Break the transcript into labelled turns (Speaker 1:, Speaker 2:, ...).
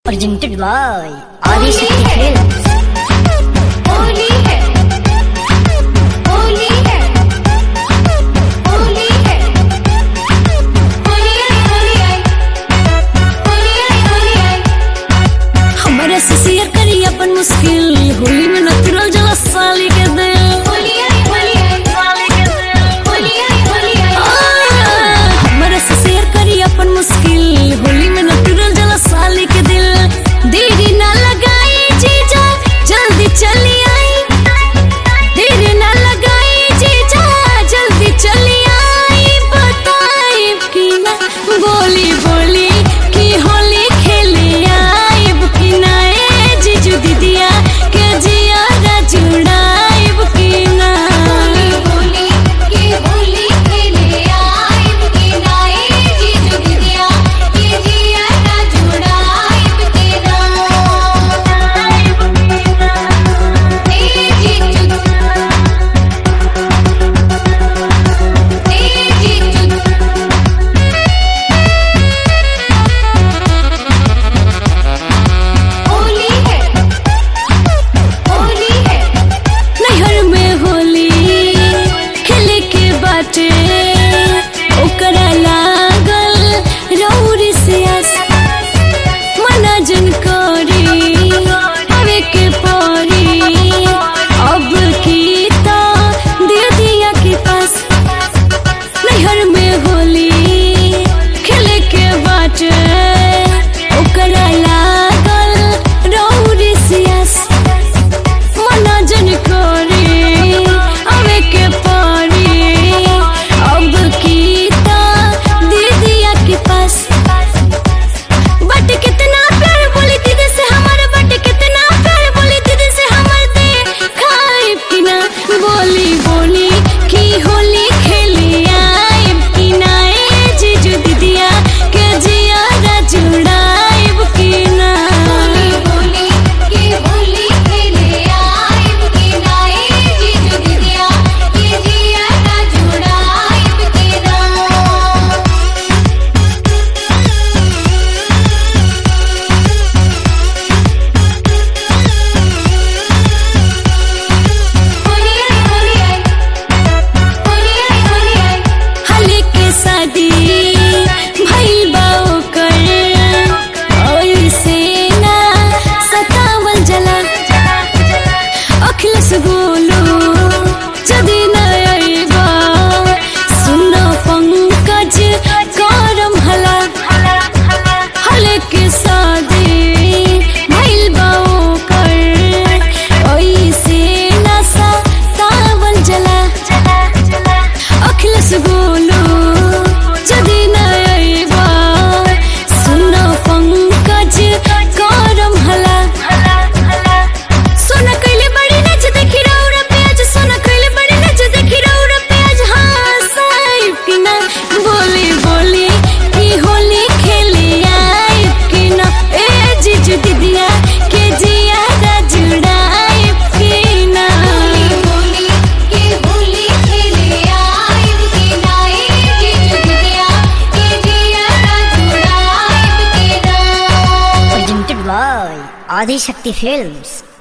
Speaker 1: presented by Adi Shakti Films.
Speaker 2: Holi है, होली है, होली है, होली आई, होली आई, होली आई, होली आई।
Speaker 3: हमारे से शेयर करी अपन मुश्किल होली में न तुरल जला साली के दिल।
Speaker 2: होली आई, होली आई, साली के दिल। होली आई, होली आई।
Speaker 3: हमारे से शेयर करी अपन मुश्किल होली में न तुरल जला साली के दिल। देरी ना लगाई जीजा जल्दी चली आई, देरी ना लगाई जीजा जल्दी चली आई। बताई कि ना बोली बोली कि होली खेले आइब कि ना ए जीजू दीदिया के जिया जुड़ाइब कि ना।
Speaker 2: बोली बोली कि होली खेले आइब कि ना ए जीजू दीदिया के जिया जुड़ाइब कि ना। ए जीजू, ए जीजू। होली है, होली है,
Speaker 3: नैहर में होली खेले के बाटे ओकरा लागल रौरी से आस। मना जन करी हवे के परी अब की तो दीदिया के पास। नैहर में होली खेले के बाटे ओकरा लागल रौरी से आस। मना जन करे अवे के परी अब की तो दीदिया के पास। बट कितना प्यार बोली दीदी से हमारे, बट कितना प्यार बोली दीदी से हमारे दे खाए कि ना। बोली बोली कि होली खेली आइब कि ना ए जीजू दीदिया के जिया जुड़ाइब कि ना।
Speaker 2: बोली बोली कि होली खेले आइब कि ना ए जीजू दीदिया के जिया जुड़ाइब कि ना। होली आई, होली आई, होली आई, होली आई।
Speaker 3: हले के शादी भइल बा ओकर ओइसे ना सतावल जला। अखिलेश गोलू जदी न अइबा सुनो पंकज करम हला। हले के शादी भइल बा ओकर ओइसे ना सतावल जला। अखिलेश गोलू जदी न अइबा सुनो पंकज करम हला। सोना कइले बड़ी नच देखी रौरा प्याज, सोना कइले बड़ी नच देखी रौरा प्याज। हाँ साइब कि ना बोली बोली कि होली खेले आइब कि ना ए जीजू दीदिया के जिया जुड़ाइब कि ना।
Speaker 2: बोली बोली कि होली खेले आइब कि ना ए जीजू दीदिया के जिया जुड़ाइब कि ना।
Speaker 1: Presented by Adi Shakti Films.